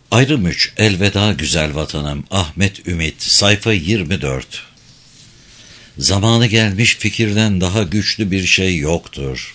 Ayrım 3. Elveda güzel vatanım. Ahmet Ümit. Sayfa 24. Zamanı gelmiş, fikirden daha güçlü bir şey yoktur.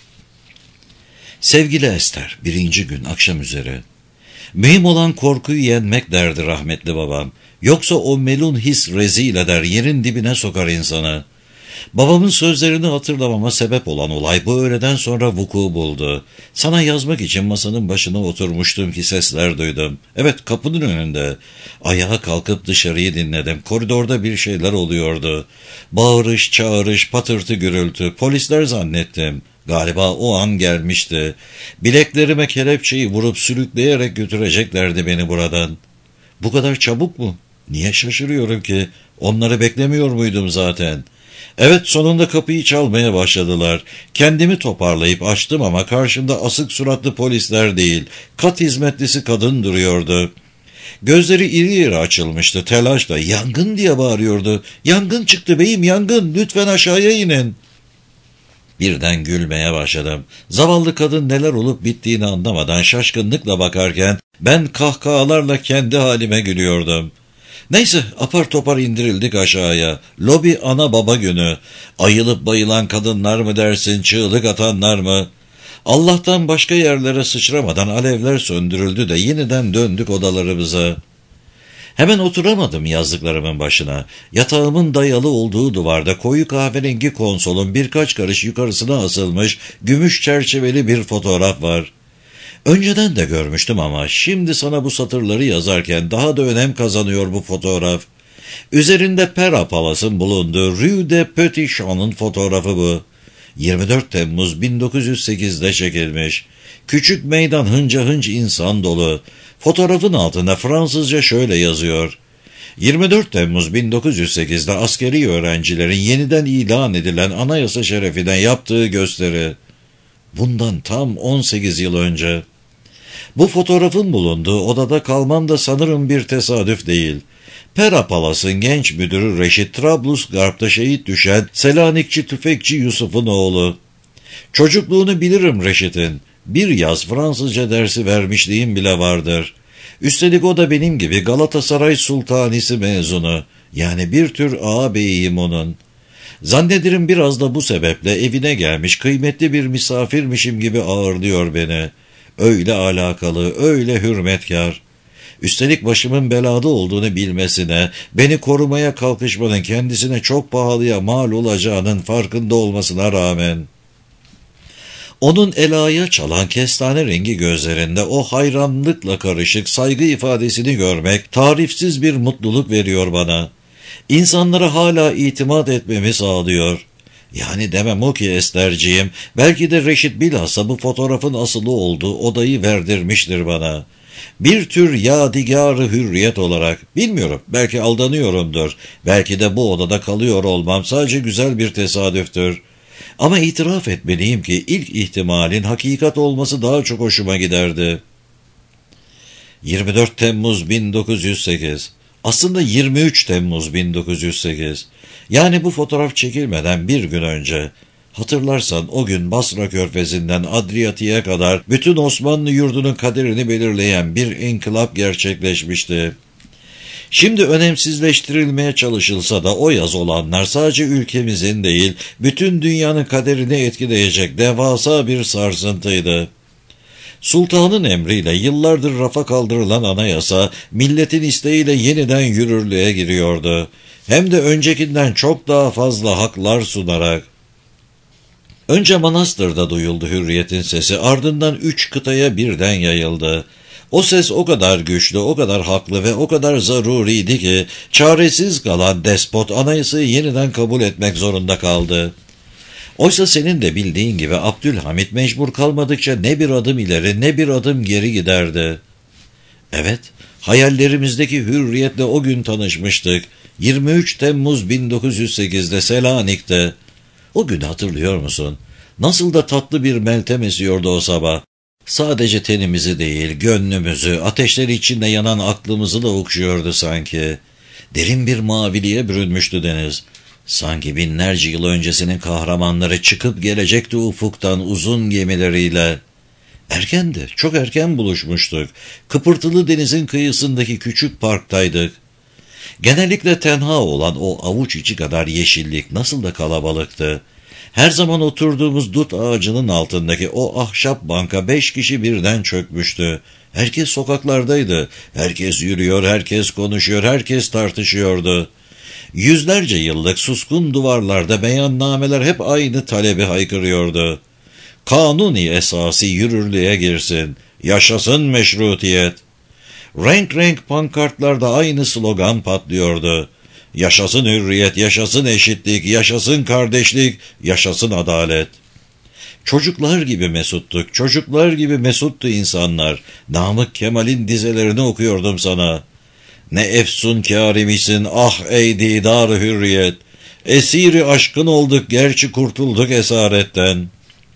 Sevgili Ester, 1. gün akşam üzeri. Mühim olan korkuyu yenmek derdi rahmetli babam. Yoksa o melun his rezil eder, yerin dibine sokar insanı. Babamın sözlerini hatırlamama sebep olan olay bu öğleden sonra vuku buldu. Sana yazmak için masanın başına oturmuştum ki sesler duydum. Evet, kapının önünde. Ayağa kalkıp dışarıyı dinledim. Koridorda bir şeyler oluyordu. Bağırış, çağırış, patırtı, gürültü. Polisler zannettim. Galiba o an gelmişti. Bileklerime kelepçeyi vurup sürükleyerek götüreceklerdi beni buradan. Bu kadar çabuk mu? Niye şaşırıyorum ki? Onları beklemiyor muydum zaten? Evet, sonunda kapıyı çalmaya başladılar. Kendimi toparlayıp açtım ama karşımda asık suratlı polisler değil, kat hizmetlisi kadın duruyordu. Gözleri iri iri açılmıştı, telaşla yangın diye bağırıyordu. Yangın çıktı beyim, yangın, lütfen aşağıya inin. Birden gülmeye başladım. Zavallı kadın neler olup bittiğini anlamadan şaşkınlıkla bakarken ben kahkahalarla kendi halime gülüyordum. Neyse, apar topar indirildik aşağıya. Lobi ana baba günü. Ayılıp bayılan kadınlar mı dersin, çığlık atanlar mı? Allah'tan başka yerlere sıçramadan alevler söndürüldü de yeniden döndük odalarımıza. Hemen oturamadım yazdıklarımın başına. Yatağımın dayalı olduğu duvarda koyu kahverengi konsolun birkaç karış yukarısına asılmış gümüş çerçeveli bir fotoğraf var. Önceden de görmüştüm ama şimdi sana bu satırları yazarken daha da önem kazanıyor bu fotoğraf. Üzerinde Pera Palas'ın bulunduğu Rue de Petit Champ'ın fotoğrafı bu. 24 Temmuz 1908'de çekilmiş. Küçük meydan hınca hınç insan dolu. Fotoğrafın altında Fransızca şöyle yazıyor. 24 Temmuz 1908'de askeri öğrencilerin yeniden ilan edilen anayasa şerefine yaptığı gösteri. Bundan tam 18 yıl önce. Bu fotoğrafın bulunduğu odada kalmam da sanırım bir tesadüf değil. Pera Palas'ın genç müdürü Reşit, Trablusgarp'ta şehit düşen Selanikçi tüfekçi Yusuf'un oğlu. Çocukluğunu bilirim Reşit'in. Bir yaz Fransızca dersi vermişliğim bile vardır. Üstelik o da benim gibi Galatasaray Sultanisi mezunu. Yani bir tür ağabeyiyim onun. Zannederim biraz da bu sebeple evine gelmiş kıymetli bir misafirmişim gibi ağırlıyor beni. Öyle alakalı, öyle hürmetkar. Üstelik başımın belada olduğunu bilmesine, beni korumaya kalkışmanın kendisine çok pahalıya mal olacağının farkında olmasına rağmen. Onun elaya çalan kestane rengi gözlerinde o hayranlıkla karışık saygı ifadesini görmek tarifsiz bir mutluluk veriyor bana. İnsanlara hala itimat etmemi sağlıyor. Yani demem o ki Esterciğim, belki de Reşit bilhassa bu fotoğrafın asılı olduğu odayı verdirmiştir bana. Bir tür yadigarı hürriyet olarak, bilmiyorum, belki aldanıyorumdur, belki de bu odada kalıyor olmam sadece güzel bir tesadüftür. Ama itiraf etmeliyim ki ilk ihtimalin hakikat olması daha çok hoşuma giderdi. 24 Temmuz 1908. Aslında 23 Temmuz 1908. Yani bu fotoğraf çekilmeden bir gün önce. Hatırlarsan o gün Basra Körfezi'nden Adriyatik'e kadar bütün Osmanlı yurdunun kaderini belirleyen bir inkılap gerçekleşmişti. Şimdi önemsizleştirilmeye çalışılsa da o yaz olanlar sadece ülkemizin değil, bütün dünyanın kaderini etkileyecek devasa bir sarsıntıydı. Sultanın emriyle yıllardır rafa kaldırılan anayasa, milletin isteğiyle yeniden yürürlüğe giriyordu. Hem de öncekinden çok daha fazla haklar sunarak. Önce Manastır'da duyuldu hürriyetin sesi, ardından 3 kıtaya birden yayıldı. O ses o kadar güçlü, o kadar haklı ve o kadar zaruriydi ki, çaresiz kalan despot anayasayı yeniden kabul etmek zorunda kaldı. Oysa senin de bildiğin gibi Abdülhamit mecbur kalmadıkça ne bir adım ileri ne bir adım geri giderdi. Evet, hayallerimizdeki hürriyetle o gün tanışmıştık. 23 Temmuz 1908'de Selanik'te. O günü hatırlıyor musun? Nasıl da tatlı bir meltem esiyordu o sabah. Sadece tenimizi değil, gönlümüzü, ateşler içinde yanan aklımızı da okşuyordu sanki. Derin bir maviliğe bürünmüştü deniz. Sanki binlerce yıl öncesinin kahramanları çıkıp gelecekti ufuktan uzun gemileriyle. Erkendi, çok erken buluşmuştuk. Kıpırtılı denizin kıyısındaki küçük parktaydık. Genellikle tenha olan o avuç içi kadar yeşillik nasıl da kalabalıktı. Her zaman oturduğumuz dut ağacının altındaki o ahşap banka 5 kişi birden çökmüştü. Herkes sokaklardaydı. Herkes yürüyor, herkes konuşuyor, herkes tartışıyordu. Yüzlerce yıllık suskun duvarlarda beyannameler hep aynı talebi haykırıyordu. Kanuni esası yürürlüğe girsin. Yaşasın meşrutiyet. Renk renk pankartlarda aynı slogan patlıyordu. Yaşasın hürriyet, yaşasın eşitlik, yaşasın kardeşlik, yaşasın adalet. Çocuklar gibi mesuttuk, çocuklar gibi mesuttu insanlar. Namık Kemal'in dizelerini okuyordum sana. Ne efsun kârimisin, ah ey didar hürriyet. Esiri aşkın olduk, gerçi kurtulduk esaretten.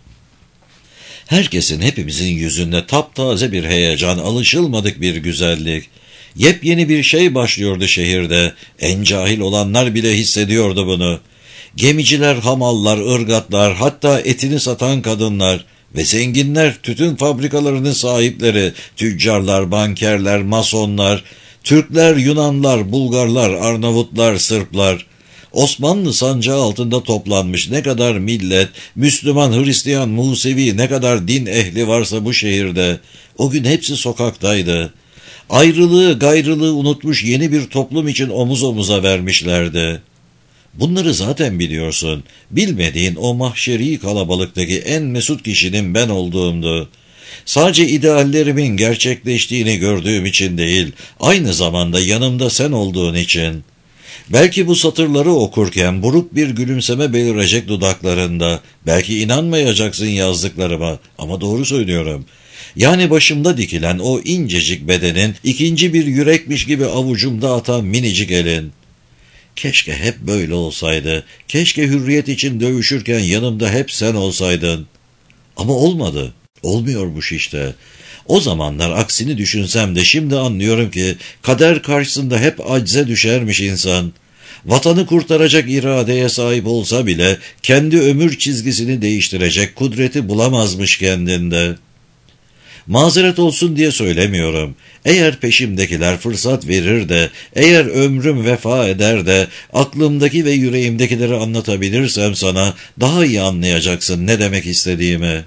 Herkesin, hepimizin yüzünde taptaze bir heyecan, alışılmadık bir güzellik. Yepyeni bir şey başlıyordu şehirde. En cahil olanlar bile hissediyordu bunu. Gemiciler, hamallar, ırgatlar, hatta etini satan kadınlar ve zenginler, tütün fabrikalarının sahipleri, tüccarlar, bankerler, masonlar, Türkler, Yunanlar, Bulgarlar, Arnavutlar, Sırplar, Osmanlı sancağı altında toplanmış ne kadar millet, Müslüman, Hristiyan, Musevi, ne kadar din ehli varsa bu şehirde, o gün hepsi sokaktaydı. Ayrılığı, gayrılığı unutmuş yeni bir toplum için omuz omuza vermişlerdi. Bunları zaten biliyorsun. Bilmediğin o mahşeri kalabalıktaki en mesut kişinin ben olduğumdu. Sadece ideallerimin gerçekleştiğini gördüğüm için değil, aynı zamanda yanımda sen olduğun için. Belki bu satırları okurken buruk bir gülümseme belirecek dudaklarında, belki inanmayacaksın yazdıklarıma ama doğru söylüyorum. Yani başımda dikilen o incecik bedenin ikinci bir yürekmiş gibi avucumda atan minicik elin. Keşke hep böyle olsaydı, keşke hürriyet için dövüşürken yanımda hep sen olsaydın. Ama olmadı, olmuyormuş işte. O zamanlar aksini düşünsem de şimdi anlıyorum ki kader karşısında hep acize düşermiş insan. Vatanı kurtaracak iradeye sahip olsa bile kendi ömür çizgisini değiştirecek kudreti bulamazmış kendinde. Mazeret olsun diye söylemiyorum. Eğer peşimdekiler fırsat verir de, eğer ömrüm vefa eder de, aklımdaki ve yüreğimdekileri anlatabilirsem sana daha iyi anlayacaksın ne demek istediğimi.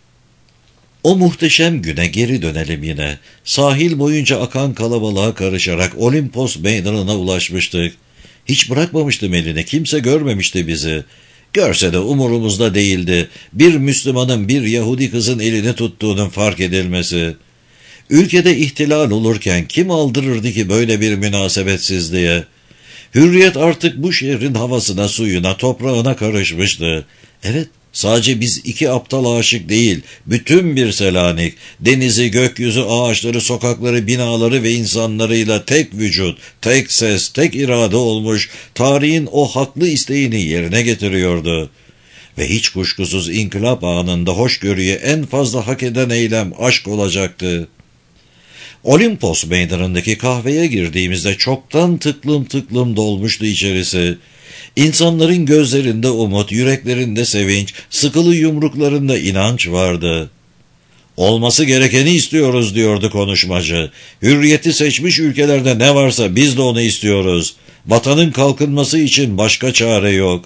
O muhteşem güne geri dönelim yine. Sahil boyunca akan kalabalığa karışarak Olimpos meydanına ulaşmıştık. Hiç bırakmamıştım elini, kimse görmemişti bizi. Görse de umurumuzda değildi. Bir Müslümanın bir Yahudi kızın elini tuttuğunun fark edilmesi. Ülkede ihtilal olurken kim aldırırdı ki böyle bir münasebetsizliğe? Hürriyet artık bu şehrin havasına, suyuna, toprağına karışmıştı. Evet, sadece biz iki aptal aşık değil, bütün bir Selanik, denizi, gökyüzü, ağaçları, sokakları, binaları ve insanlarıyla tek vücut, tek ses, tek irade olmuş, tarihin o haklı isteğini yerine getiriyordu. Ve hiç kuşkusuz inkılap anında hoşgörüyü en fazla hak eden eylem aşk olacaktı. Olimpos meydanındaki kahveye girdiğimizde çoktan tıklım tıklım dolmuştu içerisi. İnsanların gözlerinde umut, yüreklerinde sevinç, sıkılı yumruklarında inanç vardı. Olması gerekeni istiyoruz diyordu konuşmacı. Hürriyeti seçmiş ülkelerde ne varsa biz de onu istiyoruz. Vatanın kalkınması için başka çare yok.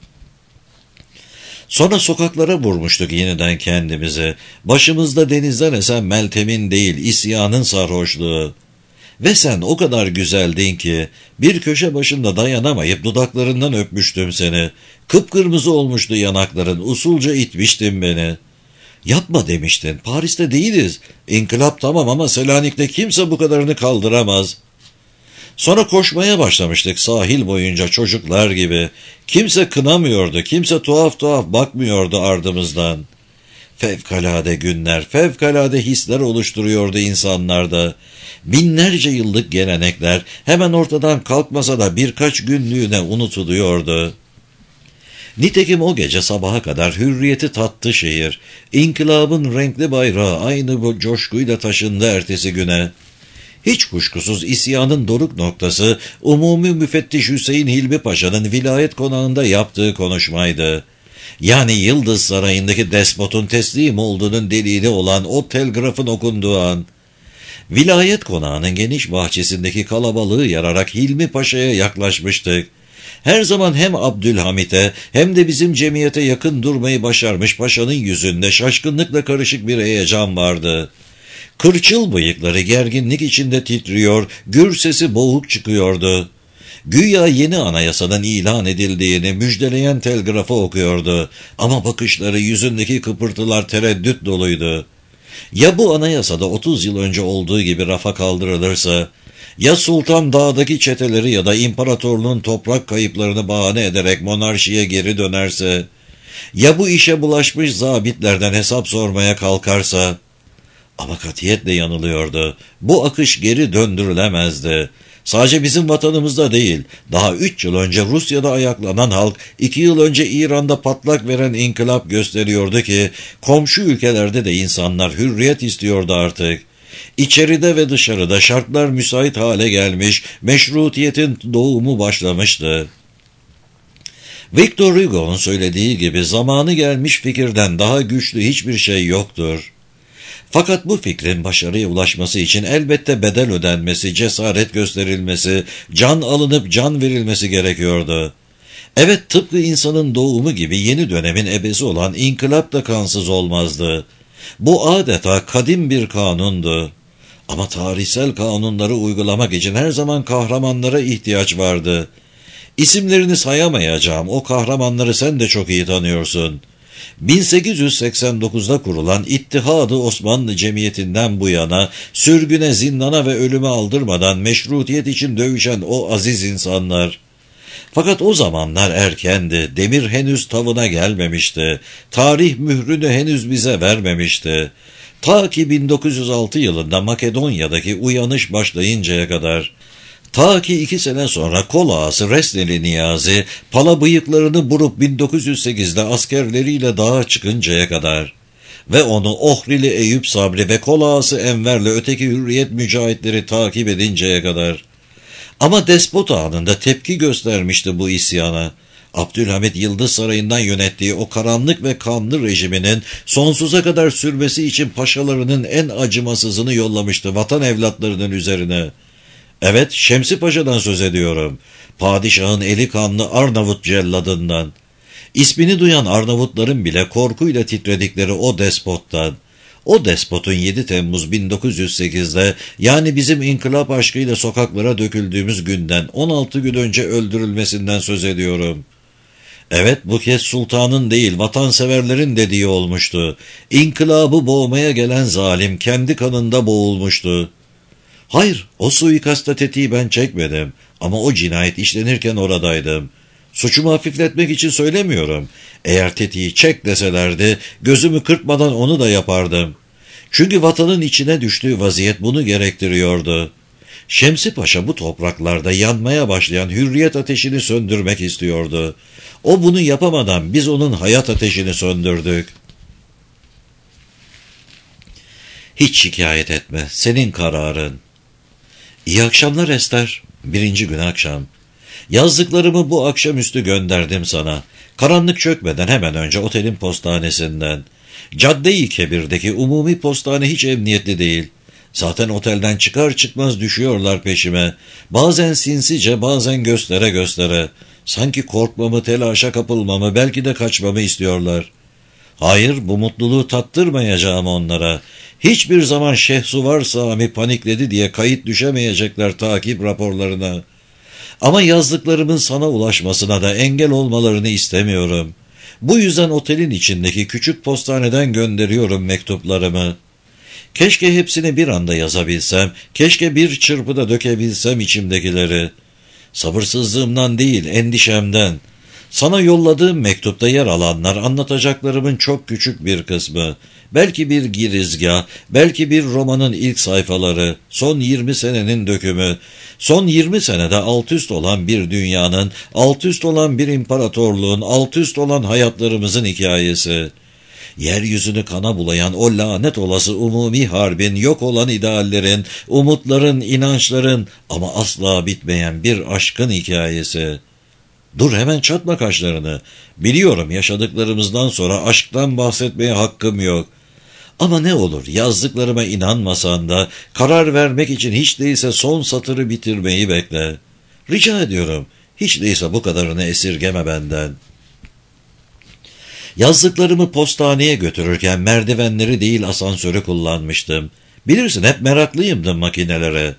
Sonra sokaklara vurmuştuk yeniden kendimizi. Başımızda denizden esen Meltem'in değil, isyanın sarhoşluğu. Ve sen o kadar güzeldin ki bir köşe başında dayanamayıp dudaklarından öpmüştüm seni. Kıpkırmızı olmuştu yanakların, usulca itmiştin beni. Yapma demiştin, Paris'te değiliz. İnkılap tamam ama Selanik'te kimse bu kadarını kaldıramaz. Sonra koşmaya başlamıştık sahil boyunca çocuklar gibi. Kimse kınamıyordu, kimse tuhaf tuhaf bakmıyordu ardımızdan. Fevkalade günler, fevkalade hisler oluşturuyordu insanlarda. Binlerce yıllık gelenekler hemen ortadan kalkmasa da birkaç günlüğüne unutuluyordu. Nitekim o gece sabaha kadar hürriyeti tattı şehir. İnkılabın renkli bayrağı aynı bu coşkuyla taşındı ertesi güne. Hiç kuşkusuz isyanın doruk noktası Umumi Müfettiş Hüseyin Hilmi Paşa'nın vilayet konağında yaptığı konuşmaydı. Yani Yıldız Sarayı'ndaki despotun teslim olduğunun delili olan o telgrafın okunduğu an, vilayet konağının geniş bahçesindeki kalabalığı yararak Hilmi Paşa'ya yaklaşmıştık. Her zaman hem Abdülhamit'e hem de bizim cemiyete yakın durmayı başarmış paşanın yüzünde şaşkınlıkla karışık bir heyecan vardı. Kırçıl bıyıkları gerginlik içinde titriyor, gür sesi boğuk çıkıyordu. Güya yeni anayasadan ilan edildiğini müjdeleyen telgrafı okuyordu. Ama bakışları, yüzündeki kıpırtılar tereddüt doluydu. Ya bu anayasada 30 yıl önce olduğu gibi rafa kaldırılırsa, ya Sultan Dağ'daki çeteleri ya da imparatorluğun toprak kayıplarını bahane ederek monarşiye geri dönerse, ya bu işe bulaşmış zabitlerden hesap sormaya kalkarsa, ama katiyetle yanılıyordu. Bu akış geri döndürülemezdi. Sadece bizim vatanımızda değil, daha 3 yıl önce Rusya'da ayaklanan halk, 2 yıl önce İran'da patlak veren inkılap gösteriyordu ki, komşu ülkelerde de insanlar hürriyet istiyordu artık. İçeride ve dışarıda şartlar müsait hale gelmiş, meşrutiyetin doğumu başlamıştı. Victor Hugo'nun söylediği gibi zamanı gelmiş fikirden daha güçlü hiçbir şey yoktur. Fakat bu fikrin başarıya ulaşması için elbette bedel ödenmesi, cesaret gösterilmesi, can alınıp can verilmesi gerekiyordu. Evet, tıpkı insanın doğumu gibi yeni dönemin ebesi olan inkılap da kansız olmazdı. Bu adeta kadim bir kanundu. Ama tarihsel kanunları uygulamak için her zaman kahramanlara ihtiyaç vardı. İsimlerini sayamayacağım o kahramanları sen de çok iyi tanıyorsun. 1889'da kurulan İttihad-ı Osmanlı Cemiyeti'nden bu yana sürgüne, zindana ve ölüme aldırmadan meşrutiyet için dövüşen o aziz insanlar. Fakat o zamanlar erkendi, demir henüz tavına gelmemişti, tarih mührünü henüz bize vermemişti. Ta ki 1906 yılında Makedonya'daki uyanış başlayıncaya kadar, ta ki 2 sene sonra kol ağası Resneli Niyazi, pala bıyıklarını burup 1908'de askerleriyle dağa çıkıncaya kadar ve onu Ohrili Eyüp Sabri ve kol ağası Enver'le öteki hürriyet mücahitleri takip edinceye kadar. Ama despot anında tepki göstermişti bu isyana. Abdülhamit Yıldız Sarayı'ndan yönettiği o karanlık ve kanlı rejiminin sonsuza kadar sürmesi için paşalarının en acımasızını yollamıştı vatan evlatlarının üzerine. Evet, Şemsi Paşa'dan söz ediyorum. Padişahın eli kanlı Arnavut celladından. İsmini duyan Arnavutların bile korkuyla titredikleri o despottan. O despotun 7 Temmuz 1908'de, yani bizim inkılap aşkıyla sokaklara döküldüğümüz günden 16 gün önce öldürülmesinden söz ediyorum. Evet, bu kez sultanın değil vatanseverlerin dediği olmuştu. İnkılabı boğmaya gelen zalim kendi kanında boğulmuştu. Hayır, o suikasta tetiği ben çekmedim ama o cinayet işlenirken oradaydım. Suçumu hafifletmek için söylemiyorum. Eğer tetiği çek deselerdi, gözümü kırpmadan onu da yapardım. Çünkü vatanın içine düştüğü vaziyet bunu gerektiriyordu. Şemsi Paşa bu topraklarda yanmaya başlayan hürriyet ateşini söndürmek istiyordu. O bunu yapamadan biz onun hayat ateşini söndürdük. Hiç şikayet etme, senin kararın. İyi akşamlar Ester. 1. gün akşam. Yazdıklarımı bu akşamüstü gönderdim sana. Karanlık çökmeden hemen önce otelin postanesinden. Cadde-i Kebir'deki umumi postane hiç emniyetli değil. Zaten otelden çıkar çıkmaz düşüyorlar peşime. Bazen sinsice, bazen göstere göstere. Sanki korkmamı, telaşa kapılmamı, belki de kaçmamı istiyorlar. Hayır, bu mutluluğu tattırmayacağım onlara. Hiçbir zaman Şehsuvar Sami panikledi diye kayıt düşemeyecekler takip raporlarına. Ama yazdıklarımın sana ulaşmasına da engel olmalarını istemiyorum. Bu yüzden otelin içindeki küçük postaneden gönderiyorum mektuplarımı. Keşke hepsini bir anda yazabilsem, keşke bir çırpıda dökebilsem içimdekileri. Sabırsızlığımdan değil, endişemden. Sana yolladığım mektupta yer alanlar anlatacaklarımın çok küçük bir kısmı. Belki bir girizgah, belki bir romanın ilk sayfaları, son 20 senenin dökümü. Son 20 senede alt üst olan bir dünyanın, alt üst olan bir imparatorluğun, alt üst olan hayatlarımızın hikayesi. Yeryüzünü kana bulayan o lanet olası umumi harbin, yok olan ideallerin, umutların, inançların ama asla bitmeyen bir aşkın hikayesi. Dur hemen çatma kaşlarını. Biliyorum yaşadıklarımızdan sonra aşktan bahsetmeye hakkım yok. Ama ne olur yazdıklarıma inanmasan da karar vermek için hiç değilse son satırı bitirmeyi bekle. Rica ediyorum, hiç değilse bu kadarını esirgeme benden. Yazdıklarımı postaneye götürürken merdivenleri değil asansörü kullanmıştım. Bilirsin hep meraklıyımdır makinelere.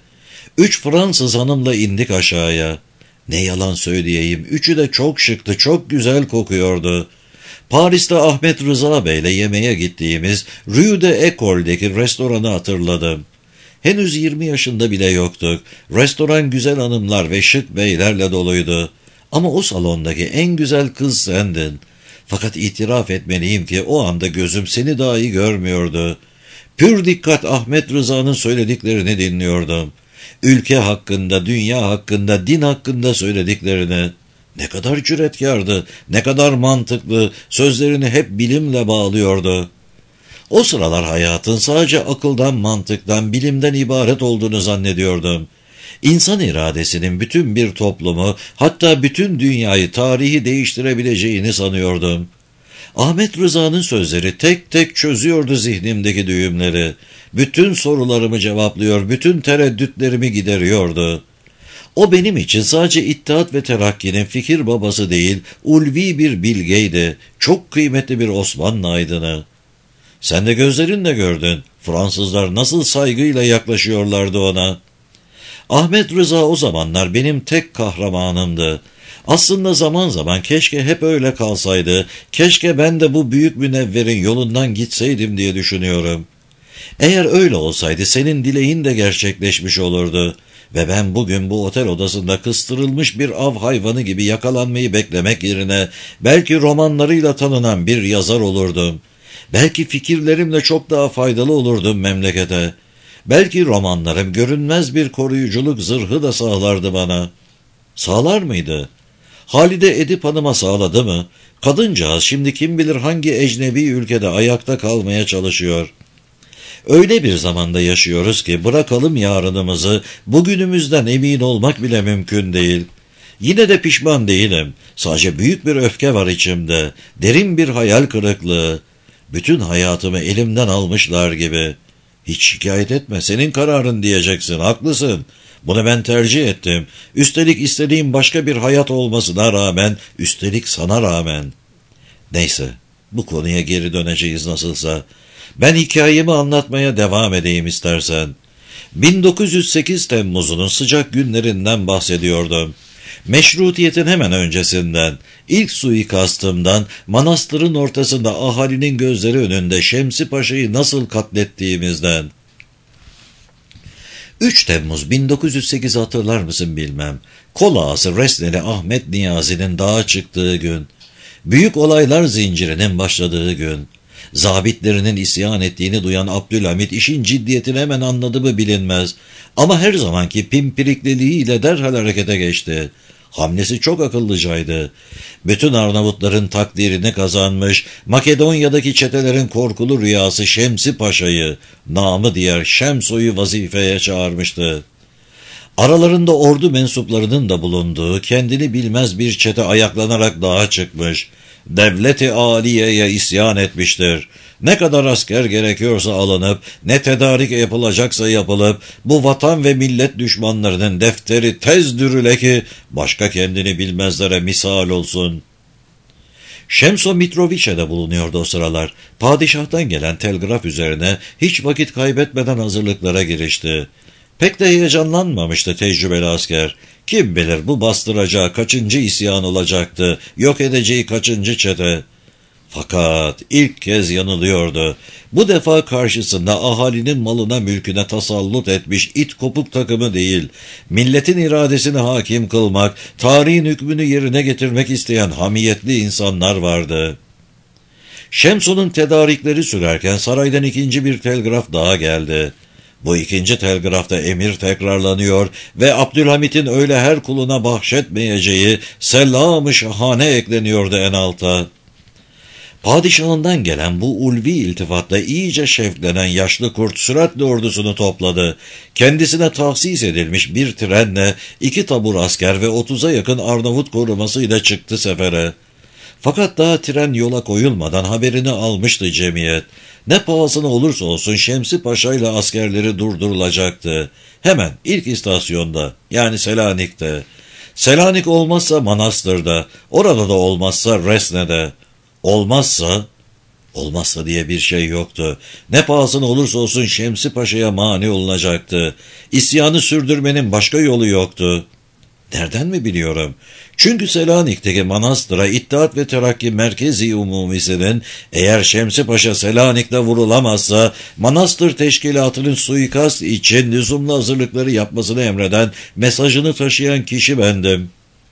3 Fransız hanımla indik aşağıya. Ne yalan söyleyeyim, üçü de çok şıktı, çok güzel kokuyordu. Paris'te Ahmet Rıza Bey'le yemeğe gittiğimiz Rue de École'deki restoranı hatırladım. Henüz 20 yaşında bile yoktuk. Restoran güzel hanımlar ve şık beylerle doluydu. Ama o salondaki en güzel kız sendin. Fakat itiraf etmeliyim ki o anda gözüm seni dahi görmüyordu. Pür dikkat Ahmet Rıza'nın söylediklerini dinliyordum. Ülke hakkında, dünya hakkında, din hakkında söylediklerini. Ne kadar cüretkardı, ne kadar mantıklı, sözlerini hep bilimle bağlıyordu. O sıralar hayatın sadece akıldan, mantıktan, bilimden ibaret olduğunu zannediyordum. İnsan iradesinin bütün bir toplumu, hatta bütün dünyayı, tarihi değiştirebileceğini sanıyordum. Ahmet Rıza'nın sözleri tek tek çözüyordu zihnimdeki düğümleri. Bütün sorularımı cevaplıyor, bütün tereddütlerimi gideriyordu. O benim için sadece İttihat ve Terakki'nin fikir babası değil, ulvi bir bilgeydi, çok kıymetli bir Osmanlı aydını. Sen de gözlerinle gördün, Fransızlar nasıl saygıyla yaklaşıyorlardı ona. Ahmet Rıza o zamanlar benim tek kahramanımdı. Aslında zaman zaman keşke hep öyle kalsaydı, keşke ben de bu büyük münevverin yolundan gitseydim diye düşünüyorum. Eğer öyle olsaydı senin dileğin de gerçekleşmiş olurdu ve ben bugün bu otel odasında kıstırılmış bir av hayvanı gibi yakalanmayı beklemek yerine belki romanlarıyla tanınan bir yazar olurdum. Belki fikirlerimle çok daha faydalı olurdum memlekete. Belki romanlarım görünmez bir koruyuculuk zırhı da sağlardı bana. Sağlar mıydı? Halide Edip Hanım'a sağladı mı? Kadıncağız şimdi kim bilir hangi ecnebi ülkede ayakta kalmaya çalışıyor. Öyle bir zamanda yaşıyoruz ki bırakalım yarınımızı, bugünümüzden emin olmak bile mümkün değil. Yine de pişman değilim. Sadece büyük bir öfke var içimde. Derin bir hayal kırıklığı. Bütün hayatımı elimden almışlar gibi. Hiç şikayet etme, senin kararın diyeceksin, haklısın. Bunu ben tercih ettim. Üstelik istediğim başka bir hayat olmasına rağmen, üstelik sana rağmen. Neyse, bu konuya geri döneceğiz nasılsa. Ben hikayemi anlatmaya devam edeyim istersen. 1908 Temmuz'unun sıcak günlerinden bahsediyordum. Meşrutiyetin hemen öncesinden, ilk suikastımdan, manastırın ortasında ahalinin gözleri önünde Şemsi Paşa'yı nasıl katlettiğimizden. 3 Temmuz 1908 hatırlar mısın bilmem. Kol ağası Resneli Ahmet Niyazi'nin dağa çıktığı gün. Büyük olaylar zincirinin başladığı gün. Zabitlerinin isyan ettiğini duyan Abdülhamit işin ciddiyetini hemen anladı mı bilinmez. Ama her zamanki pimpirikliliğiyle derhal harekete geçti. Hamlesi çok akıllıcaydı. Bütün Arnavutların takdirini kazanmış, Makedonya'daki çetelerin korkulu rüyası Şemsi Paşa'yı, namı diğer Şemso'yu vazifeye çağırmıştı. Aralarında ordu mensuplarının da bulunduğu kendini bilmez bir çete ayaklanarak dağa çıkmış, devlet-i âliyeye isyan etmiştir. Ne kadar asker gerekiyorsa alınıp, ne tedarik yapılacaksa yapılıp, bu vatan ve millet düşmanlarının defteri tez dürüle ki, başka kendini bilmezlere misal olsun. Şemso Mitroviç'e bulunuyordu o sıralar. Padişah'tan gelen telgraf üzerine hiç vakit kaybetmeden hazırlıklara girişti. Pek de heyecanlanmamıştı tecrübeli asker. Kim bilir bu bastıracağı kaçıncı isyan olacaktı, yok edeceği kaçıncı çete. Fakat ilk kez yanılıyordu. Bu defa karşısında ahalinin malına mülküne tasallut etmiş it kopuk takımı değil, milletin iradesini hakim kılmak, tarihin hükmünü yerine getirmek isteyen hamiyetli insanlar vardı. Şemso'nun tedarikleri sürerken saraydan ikinci bir telgraf daha geldi. Bu ikinci telgrafta emir tekrarlanıyor ve Abdülhamit'in öyle her kuluna bahşetmeyeceği selam-ı şahane ekleniyordu en alta. Padişahından gelen bu ulvi iltifatla iyice şevklenen yaşlı kurt süratle ordusunu topladı. Kendisine tahsis edilmiş bir trenle 2 tabur asker ve 30'a yakın Arnavut korumasıyla çıktı sefere. Fakat daha tren yola koyulmadan haberini almıştı cemiyet. Ne pahasına olursa olsun Şemsi Paşa ile askerleri durdurulacaktı. Hemen ilk istasyonda, yani Selanik'te. Selanik olmazsa Manastır'da, orada da olmazsa Resne'de. Olmazsa diye bir şey yoktu. Ne pahasına olursa olsun Şemsi Paşa'ya mani olunacaktı. İsyanı sürdürmenin başka yolu yoktu. Nereden mi biliyorum? Çünkü Selanik'teki Manastır'a İttihat ve Terakki Merkezi Umumisi'nin eğer Şemsi Paşa Selanik'te vurulamazsa Manastır Teşkilatı'nın suikast için lüzumlu hazırlıkları yapmasını emreden mesajını taşıyan kişi bendim.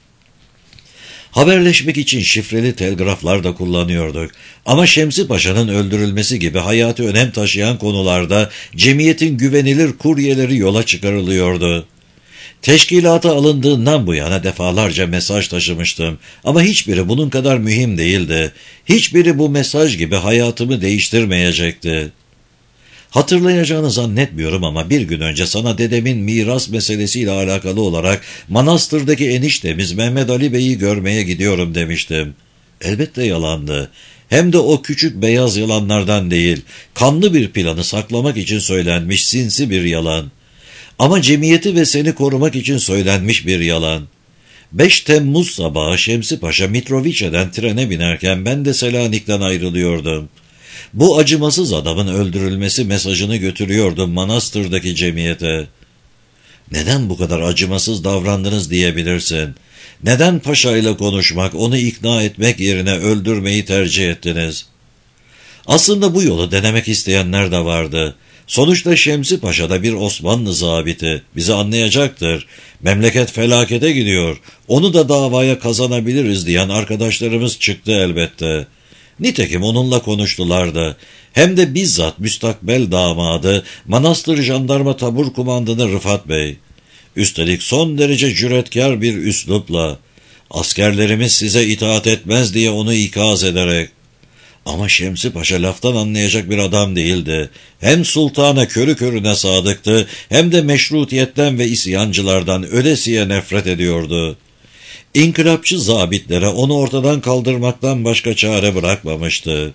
Haberleşmek için şifreli telgraflar da kullanıyorduk. Ama Şemsi Paşa'nın öldürülmesi gibi hayati önem taşıyan konularda cemiyetin güvenilir kuryeleri yola çıkarılıyordu. Teşkilata alındığından bu yana defalarca mesaj taşımıştım. Ama hiçbiri bunun kadar mühim değildi. Hiçbiri bu mesaj gibi hayatımı değiştirmeyecekti. Hatırlayacağını zannetmiyorum ama bir gün önce sana dedemin miras meselesiyle alakalı olarak Manastır'daki eniştemiz Mehmet Ali Bey'i görmeye gidiyorum demiştim. Elbette yalandı. Hem de o küçük beyaz yalanlardan değil, kanlı bir planı saklamak için söylenmiş sinsi bir yalan. Ama cemiyeti ve seni korumak için söylenmiş bir yalan. 5 Temmuz sabahı Şemsi Paşa Mitrovice'den trene binerken ben de Selanik'ten ayrılıyordum. Bu acımasız adamın öldürülmesi mesajını götürüyordum Manastır'daki cemiyete. Neden bu kadar acımasız davrandınız diyebilirsin. Neden paşa ile konuşmak, onu ikna etmek yerine öldürmeyi tercih ettiniz? Aslında bu yolu denemek isteyenler de vardı. Sonuçta Şemsi Paşa da bir Osmanlı zabiti, bizi anlayacaktır. Memleket felakete gidiyor, onu da davaya kazanabiliriz diyen arkadaşlarımız çıktı elbette. Nitekim onunla konuştular da, hem de bizzat müstakbel damadı Manastır Jandarma Tabur Kumandanı Rıfat Bey. Üstelik son derece cüretkar bir üslupla, askerlerimiz size itaat etmez diye onu ikaz ederek. Ama Şemsi Paşa laftan anlayacak bir adam değildi. Hem sultana körü körüne sadıktı, hem de meşrutiyetten ve isyancılardan ölesiye nefret ediyordu. İnkılapçı zabitlere onu ortadan kaldırmaktan başka çare bırakmamıştı.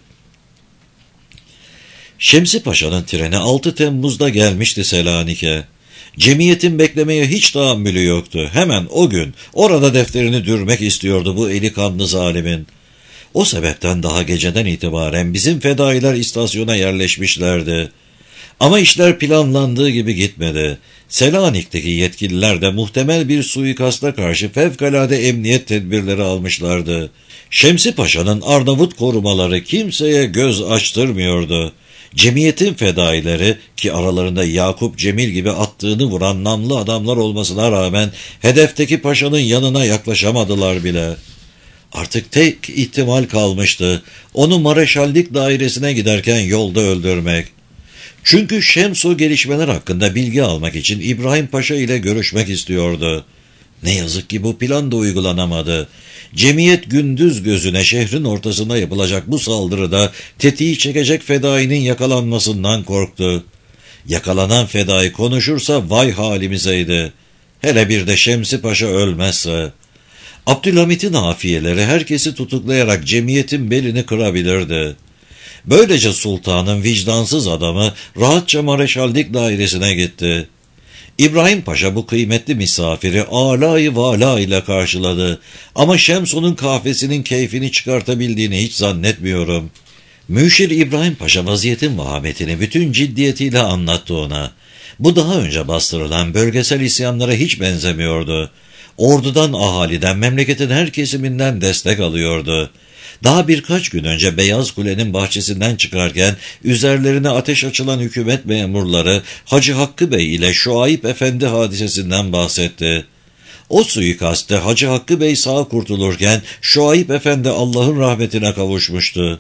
Şemsi Paşa'nın treni 6 Temmuz'da gelmişti Selanik'e. Cemiyetin beklemeye hiç tahammülü yoktu. Hemen o gün orada defterini dürmek istiyordu bu eli kanlı zalimin. O sebepten daha geceden itibaren bizim fedailer istasyona yerleşmişlerdi. Ama işler planlandığı gibi gitmedi. Selanik'teki yetkililer de muhtemel bir suikasta karşı fevkalade emniyet tedbirleri almışlardı. Şemsi Paşa'nın Arnavut korumaları kimseye göz açtırmıyordu. Cemiyetin fedaileri, ki aralarında Yakup Cemil gibi attığını vuran namlı adamlar olmasına rağmen hedefteki paşanın yanına yaklaşamadılar bile. Artık tek ihtimal kalmıştı, onu Mareşallik dairesine giderken yolda öldürmek. Çünkü Şemsu gelişmeler hakkında bilgi almak için İbrahim Paşa ile görüşmek istiyordu. Ne yazık ki bu plan da uygulanamadı. Cemiyet gündüz gözüne şehrin ortasında yapılacak bu saldırıda tetiği çekecek fedainin yakalanmasından korktu. Yakalanan fedai konuşursa vay halimizeydi. Hele bir de Şemsi Paşa ölmezse. Abdülhamit'in hafiyeleri herkesi tutuklayarak cemiyetin belini kırabilirdi. Böylece sultanın vicdansız adamı rahatça Mareşallik dairesine gitti. İbrahim Paşa bu kıymetli misafiri âlâ-i vâlâ ile karşıladı. Ama Şemsu'nun kahvesinin keyfini çıkartabildiğini hiç zannetmiyorum. Müşir İbrahim Paşa vaziyetin vahametini bütün ciddiyetiyle anlattı ona. Bu daha önce bastırılan bölgesel isyanlara hiç benzemiyordu. Ordudan, ahaliden, memleketin her kesiminden destek alıyordu. Daha birkaç gün önce Beyaz Kule'nin bahçesinden çıkarken üzerlerine ateş açılan hükümet memurları Hacı Hakkı Bey ile Şuayb Efendi hadisesinden bahsetti. O suikastte Hacı Hakkı Bey sağ kurtulurken Şuayb Efendi Allah'ın rahmetine kavuşmuştu.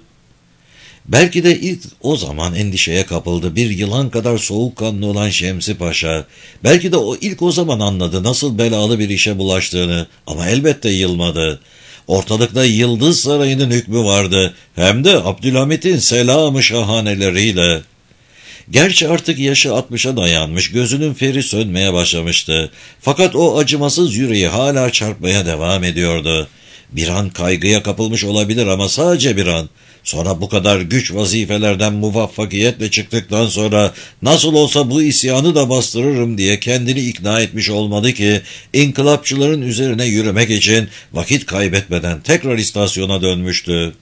Belki de ilk o zaman endişeye kapıldı bir yılan kadar soğukkanlı olan Şemsi Paşa. Belki de ilk o zaman anladı nasıl belalı bir işe bulaştığını, ama elbette yılmadı. Ortalıkta Yıldız Sarayı'nın hükmü vardı. Hem de Abdülhamit'in selamı şahaneleriyle. Gerçi artık yaşı 60'a dayanmış, gözünün feri sönmeye başlamıştı. Fakat o acımasız yüreği hala çarpmaya devam ediyordu. Bir an kaygıya kapılmış olabilir ama sadece bir an. Sonra bu kadar güç vazifelerden muvaffakiyetle çıktıktan sonra nasıl olsa bu isyanı da bastırırım diye kendini ikna etmiş olmadı ki inkılapçıların üzerine yürümek için vakit kaybetmeden tekrar istasyona dönmüştü.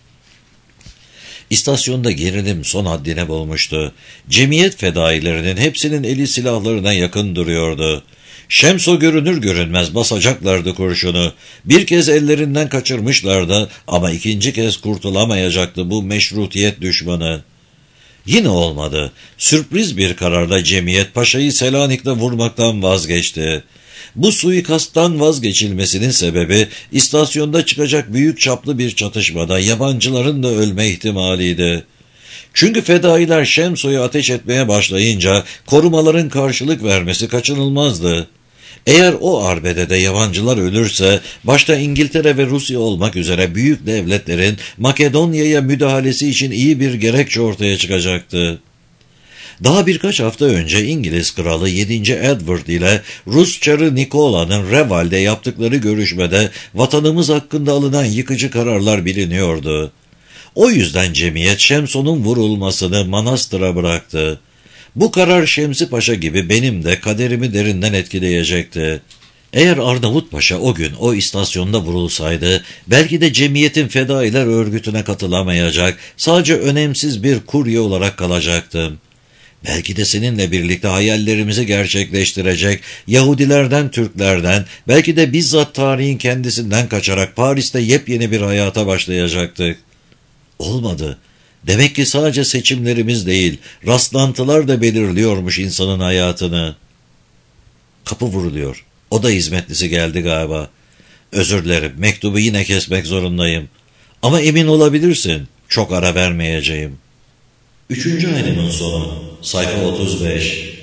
İstasyonda gerilim son haddine bulmuştu. Cemiyet fedailerinin hepsinin eli silahlarına yakın duruyordu. Şemso görünür görünmez basacaklardı kurşunu. Bir kez ellerinden kaçırmışlardı ama ikinci kez kurtulamayacaktı bu meşrutiyet düşmanı. Yine olmadı. Sürpriz bir kararla Cemiyet Paşa'yı Selanik'te vurmaktan vazgeçti. Bu suikasttan vazgeçilmesinin sebebi istasyonda çıkacak büyük çaplı bir çatışmada yabancıların da ölme ihtimaliydi. Çünkü fedailer Şemso'yu ateş etmeye başlayınca korumaların karşılık vermesi kaçınılmazdı. Eğer o arbedede yabancılar ölürse, başta İngiltere ve Rusya olmak üzere büyük devletlerin Makedonya'ya müdahalesi için iyi bir gerekçe ortaya çıkacaktı. Daha birkaç hafta önce İngiliz kralı 7. Edward ile Rus çarı Nikola'nın Reval'de yaptıkları görüşmede vatanımız hakkında alınan yıkıcı kararlar biliniyordu. O yüzden cemiyet Şemso'nun vurulmasını manastıra bıraktı. Bu karar Şemsi Paşa gibi benim de kaderimi derinden etkileyecekti. Eğer Arnavut Paşa o gün o istasyonda vurulsaydı, belki de cemiyetin fedailer örgütüne katılamayacak, sadece önemsiz bir kurye olarak kalacaktım. Belki de seninle birlikte hayallerimizi gerçekleştirecek, Yahudilerden, Türklerden, belki de bizzat tarihin kendisinden kaçarak Paris'te yepyeni bir hayata başlayacaktık. Olmadı. Demek ki sadece seçimlerimiz değil, rastlantılar da belirliyormuş insanın hayatını. Kapı vuruluyor. O da hizmetlisi geldi galiba. Özür dilerim, mektubu yine kesmek zorundayım. Ama emin olabilirsin, çok ara vermeyeceğim. 3. ayının sonu, sayfa 35.